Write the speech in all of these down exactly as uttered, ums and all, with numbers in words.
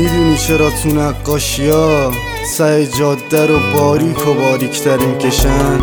میدونی چرا تو نقاشیا سعی جاده رو باریک و باریکترین کشن؟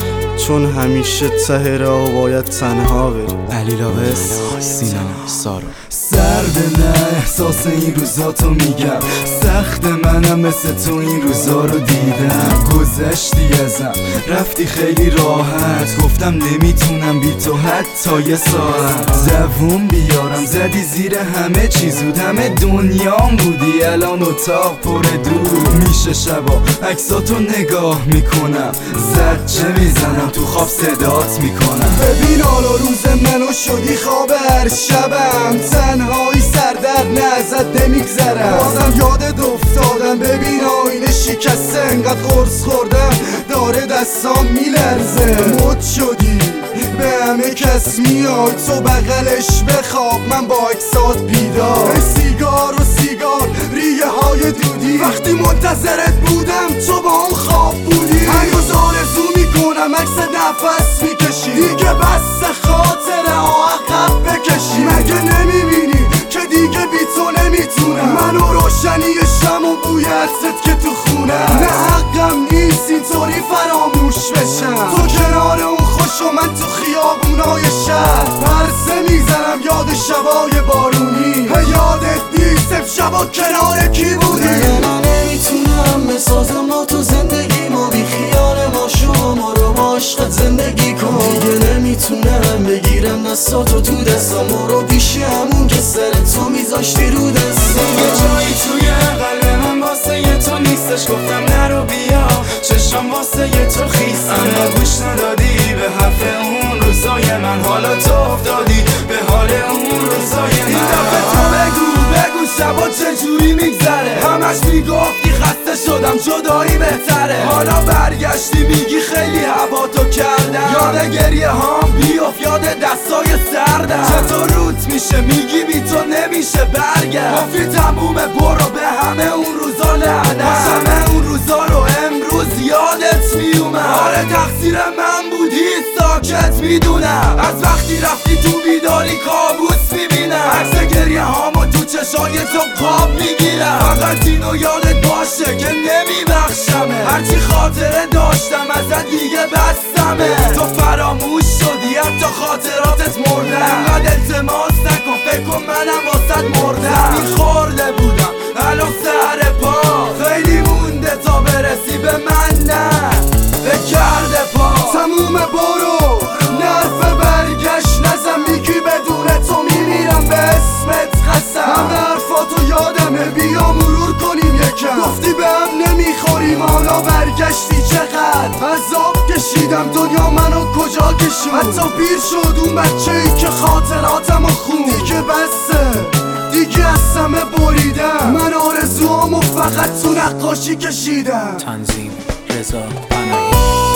چون همیشه ته راه باید تنها بری. علی لاوس، سینا، سارا. سرد نه احساس این روزا تو میگم، سخت منم مثل تو این روزا رو دیدم. گذشتی ازم رفتی خیلی راحت، گفتم نمیتونم بی تو حتی یه ساعت. زبون بیارم زدی زیر همه چیزود، همه دنیام بودی الان اتاق پر دود. میشه شبا عکساتو نگاه میکنم، زجه میزنم تو خواب صدات میکنم. ببین حالا روز منو شدی خواب هر شبم، تنهایی سردرد نه ازت نمیگذرم. بازم یادت افتادم ببین آینه شکسته، انقدر قرص خوردم داره دستام میلرزه. مد شدی به همه کس میاد، تو بغلش بخواب من با اکسات بیدار. سیگار و سیگار ریه های دودی، وقتی منتظرت بودم تو با اون خواب بودی. هنوز آرزو میکنم عکس نفس میکشی، دیگه بس خاطره ها عقب بکشی. مگه نمیبینی که دیگه بی تو نمیتونم، منو روشنی شم و بوی عطرت که تو خونم. نه حقم نیست اینطوری فراموش بشم، تو کنار اون خوش و من تو خیابونای شهر. پرسه میزنم یاد شبای بارونی، یادت نیست امشبا کنار کی بودی؟ نه نه نمیتونم بسازم با تو زندگی ما، بی خیال ما شو ما رو با عشقت زندگی کن. دیگه نمیتونم بگیرم دستاتو تو دستم، برو پیش همون که سر تو میذاشتی رو دستم. یه جایی توی قلب من واسه یه تو نیستش، گفتم نرو بیا چشم واسه یه تو خیست، اما گوش ندادی به حرف اون روزای من. حالا تو افتادی به حال اون روزای من. این دفعه تو بگو بگو شبا چجوری میگذره، همش میگفتی خسته شدم جدایی بهتره. حالا برگشتی میگی خیلی هوا تو کردم، یاد گریه هام بیاف یاد دستای سردم. چطور روت میشه میگی بی تو نمیشه برگرد، گفتی تمومه برو به همه اون روزا لعنت. همه اون روزا رو امروز یادت میومد، آره تقصیر من بودی ساکت میدونم. از وقتی رفتی تو بیداری کابوس میبینم، عکس گریه هامو تو چشای تو قاب میگیرم. فقط اینو یادت باشه که نمیبخشمه، هرچی خاطره داشتم ازت دیگه بستمه. تو فراموش شدی حتی خاطراتت مردم، انقدر التماس نکن فکر کن منم واسط مردم. زمین خورده بودم الان سر پا، خیلی مونده تا برسی به من، نه به کرده پا. تمومه برو نرف برگشت نزن، میگی بدون تو میمیرم به اسمت قسم. همه حرفاتو یادمه بیا مرور کنیم یکم، گفتی به هم نمیخوریم حالا برگشتی. چقدر عذاب کشیدم دنیا منو کجا کشون، حتی پیر شد اون بچه ای که خاطراتمو خون. دیگه بسه دیگه از همه بریدم، من آرزوامو فقط تو نقاشی کشیدم. تنظیم رضا پناهی.